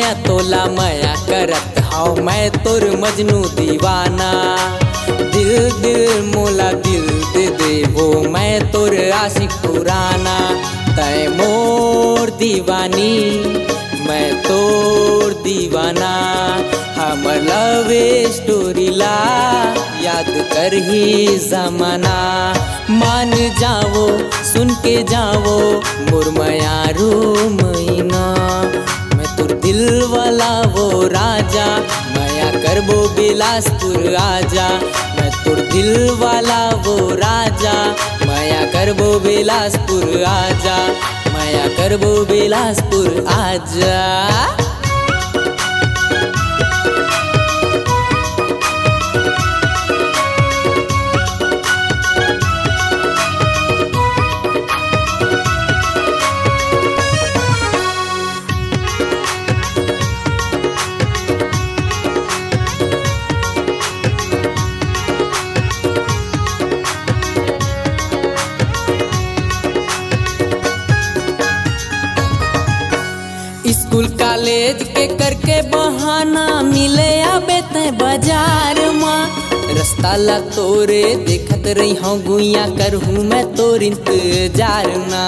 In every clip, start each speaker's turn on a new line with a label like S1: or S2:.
S1: मैया तोला मया करत हाउ मैं तोर मजनू दीवाना। दिल दिल मोला दिल दे दे वो मैं तोर आशिक पुराना। तय मोर दीवानी मैं तोर दीवाना। हम लव स्टोरी ला याद कर ही जमाना। मान जावो सुन के जावो मोर मयारू मैना। मैं तोर दिल वाला वो राजा मया करबो बिलासपुर आजा। मैं तोर दिल वाला वो राजा मया करबो बिलासपुर आजा। मया करबो बिलासपुर आजा। स्कूल कॉलेज के करके बहाना मिले आबे ते बाजार माँ। रास्ता ला तोरे देखत रही हूँ गुइया करहूँ मैं तोर इंतजार ना।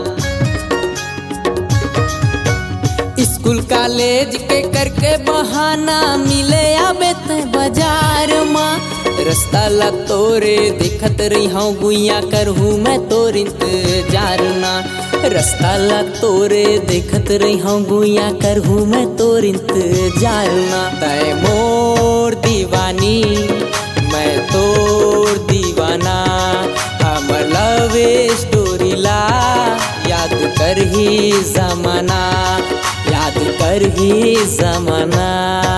S1: स्कूल कॉलेज के करके बहाना मिले आबे ते बाजार माँ। रास्ता ला तोरे देखत रही हूँ गुइया करहूँ मैं तोर इंतजार ना। रास्ता ला तोरे देखत रही हूँ गुइया करहूँ मैं तोर इंतजार ना। तय मोर दीवानी मैं तोर दीवाना। हम लव स्टोरी ला याद कर ही जमाना। याद कर ही जमाना।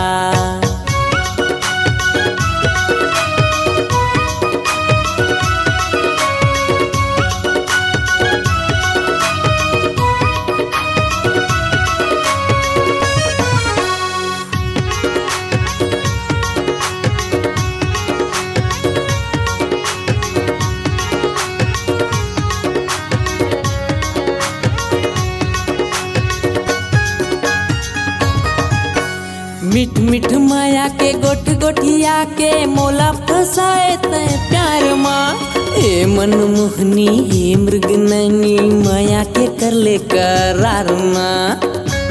S1: मिठ मिठ माया के गोठ गोठिया के मोला फसाए ते प्यार माँ। ए मन मोहनी ए मृग नैनी माया के कर ले करार माँ।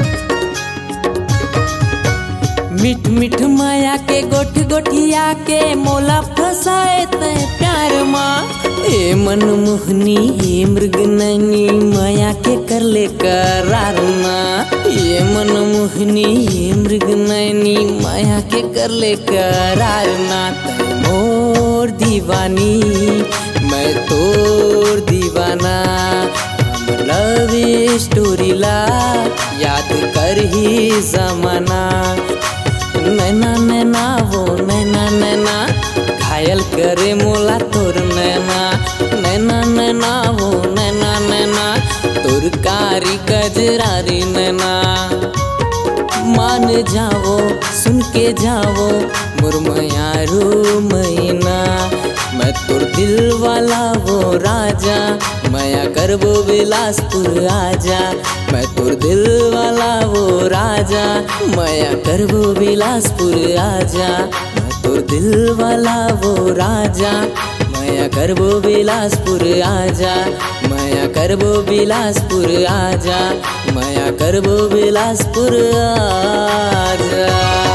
S1: मिठ मिठ माया के गोठ गोठिया के मोला फसाए ते प्यार माँ। ए मन मोहनी ए मृग नैनी माया के कर ले करार माँ। ये मन मोहनी ये मृग नैनी माया के कर ले करार ना। तय मोर दीवानी मैं तोर दीवाना। हम लव स्टोरी ला याद कर ही जमाना। नैना नैना वो नैना नैना घायल करे मोला तोर नैना। नैना नैना वो नैना नैना तोर कारी कजरारी नैना। मान जावो सुन के जावो मोर मयारू मैना। मैं तोर दिल वाला वो राजा मया करबो बिलासपुर आजा। मैं तोर दिल वाला वो राजा मया करबो बिलासपुर आजा। मैं तोर दिल वाला वो राजा मया करबो बिलासपुर आजा। मया करबो बिलासपुर आजा। मया करबो बिलासपुर आजा।